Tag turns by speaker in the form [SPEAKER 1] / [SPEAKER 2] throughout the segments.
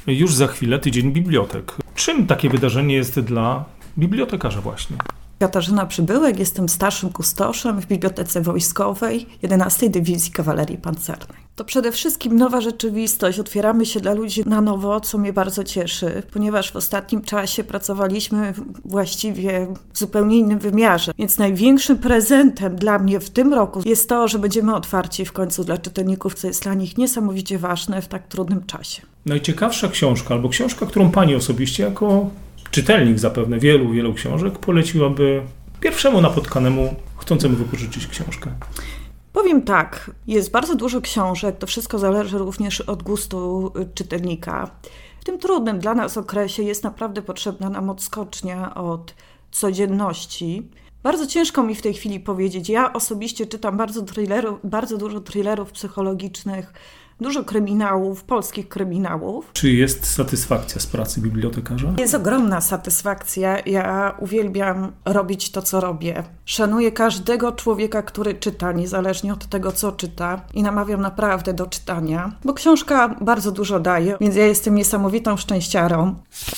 [SPEAKER 1] Już za chwilę tydzień bibliotek. Czym takie wydarzenie jest dla bibliotekarza właśnie?
[SPEAKER 2] Katarzyna Przybyłek, jestem starszym kustoszem w Bibliotece Wojskowej 11 Dywizji Kawalerii Pancernej. To przede wszystkim nowa rzeczywistość, otwieramy się dla ludzi na nowo, co mnie bardzo cieszy, ponieważ w ostatnim czasie pracowaliśmy właściwie w zupełnie innym wymiarze. Więc największym prezentem dla mnie w tym roku jest to, że będziemy otwarci w końcu dla czytelników, co jest dla nich niesamowicie ważne w tak trudnym czasie.
[SPEAKER 1] Najciekawsza książka albo książka, którą pani osobiście jako czytelnik zapewne wielu książek poleciłaby pierwszemu napotkanemu chcącemu wypożyczyć książkę?
[SPEAKER 2] Powiem tak, jest bardzo dużo książek, to wszystko zależy również od gustu czytelnika. W tym trudnym dla nas okresie jest naprawdę potrzebna nam odskocznia od codzienności. Bardzo ciężko mi w tej chwili powiedzieć. Ja osobiście czytam bardzo dużo thrillerów psychologicznych, dużo kryminałów, polskich kryminałów.
[SPEAKER 1] Czy jest satysfakcja z pracy bibliotekarza?
[SPEAKER 2] Jest ogromna satysfakcja. Ja uwielbiam robić to, co robię. Szanuję każdego człowieka, który czyta, niezależnie od tego, co czyta. I namawiam naprawdę do czytania, bo książka bardzo dużo daje, więc ja jestem niesamowitą szczęściarą.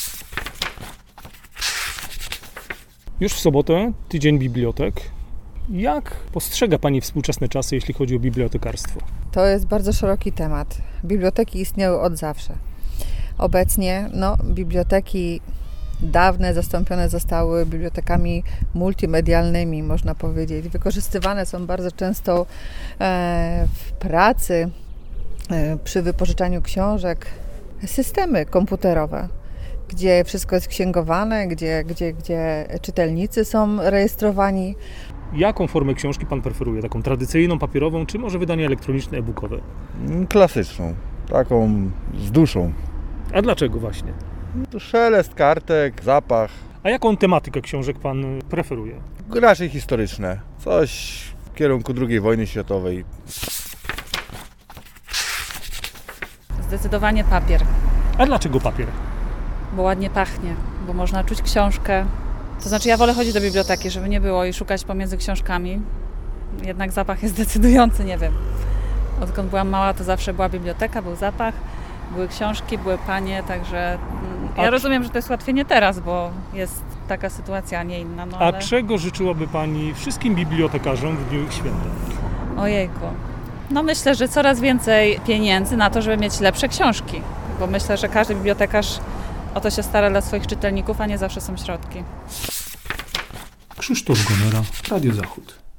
[SPEAKER 1] Już w sobotę tydzień bibliotek. Jak postrzega pani współczesne czasy, jeśli chodzi o bibliotekarstwo?
[SPEAKER 3] To jest bardzo szeroki temat. Biblioteki istniały od zawsze. Obecnie biblioteki dawne zastąpione zostały bibliotekami multimedialnymi, można powiedzieć. Wykorzystywane są bardzo często w pracy, przy wypożyczaniu książek, systemy komputerowe, gdzie wszystko jest księgowane, gdzie czytelnicy są rejestrowani.
[SPEAKER 1] Jaką formę książki pan preferuje? Taką tradycyjną, papierową, czy może wydanie elektroniczne, e-bookowe?
[SPEAKER 4] Klasyczną, taką z duszą.
[SPEAKER 1] A dlaczego właśnie?
[SPEAKER 4] Szelest kartek, zapach.
[SPEAKER 1] A jaką tematykę książek pan preferuje?
[SPEAKER 4] Raczej historyczne. Coś w kierunku II wojny światowej.
[SPEAKER 5] Zdecydowanie papier,
[SPEAKER 1] A dlaczego papier?
[SPEAKER 5] bo ładnie pachnie, bo można czuć książkę. To znaczy ja wolę chodzić do biblioteki, żeby nie było i szukać pomiędzy książkami. Jednak zapach jest decydujący, nie wiem. Odkąd byłam mała, to zawsze była biblioteka, był zapach, były książki, były panie, także ja rozumiem, że to jest ułatwienie teraz, bo jest taka sytuacja, a nie inna.
[SPEAKER 1] A czego życzyłaby pani wszystkim bibliotekarzom w dniu ich święta?
[SPEAKER 5] Ojejku. Myślę, że coraz więcej pieniędzy na to, żeby mieć lepsze książki, bo myślę, że każdy bibliotekarz o to się stara dla swoich czytelników, a nie zawsze są środki.
[SPEAKER 1] Krzysztof Gonera, Radio Zachód.